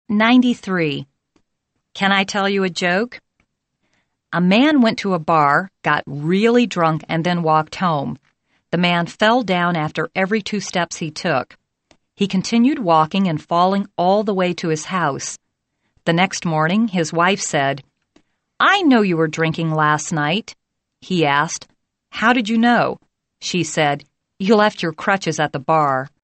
93. Can I tell you a joke? A man went to a bar, got really drunk, and then walked home. The man fell down after every 2 steps he took. He continued walking and falling all the way to his house. The next morning, his wife said, "I know you were drinking last night." He asked, "How did you know?" She said, "You left your crutches at the bar."